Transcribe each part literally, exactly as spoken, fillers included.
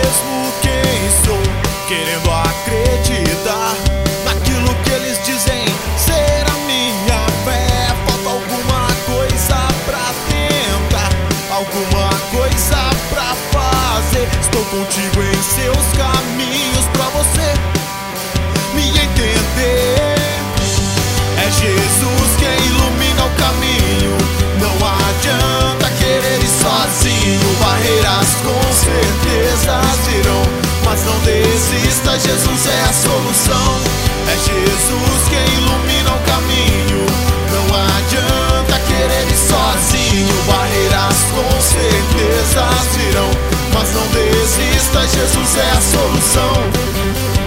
mesmo quem sou, querendo acreditar naquilo que eles dizem ser a minha fé. Falta alguma coisa pra tentar, alguma coisa pra fazer. Estou contigo em seus caminhos pra você me entender. É Jesus quem ilumina o caminho, não adianta querer ir sozinho. Barreiras com certeza virão, mas não desista, Jesus é a solução. É Jesus quem ilumina o caminho, não adianta querer ir sozinho. Barreiras com certeza virão, mas não desista, Jesus é a solução.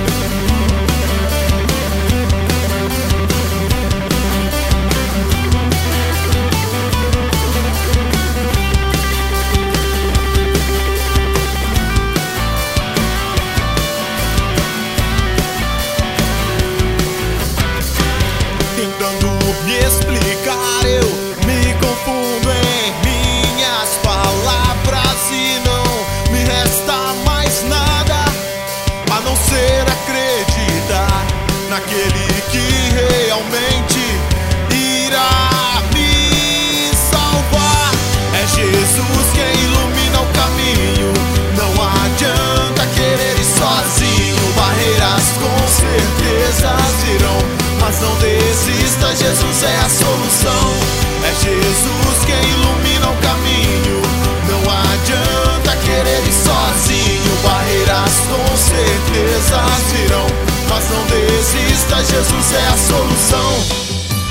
Me explicar, eu me confundo em minhas palavras e não me resta mais nada a não ser acreditar naquele que realmente irá me salvar. É Jesus quem ilumina o caminho, não adianta querer ir sozinho. Barreiras com certeza virão, mas não desista, Jesus é a solução. É Jesus quem ilumina o caminho, não adianta querer ir sozinho. Barreiras com certeza virão, mas não desista, Jesus é a solução.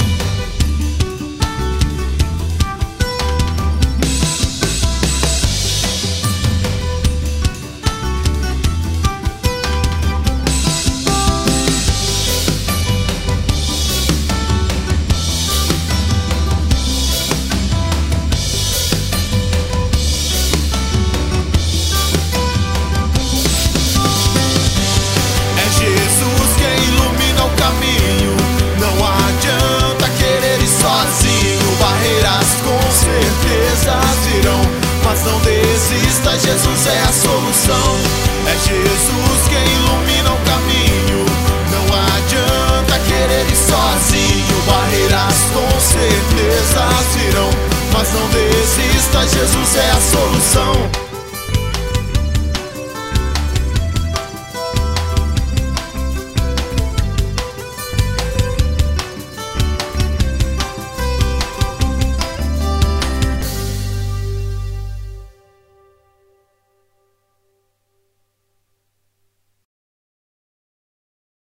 Mas não desista, Jesus é a solução. É Jesus quem ilumina o caminho, não adianta querer ir sozinho. Barreiras com certeza virão, mas não desista, Jesus é a solução.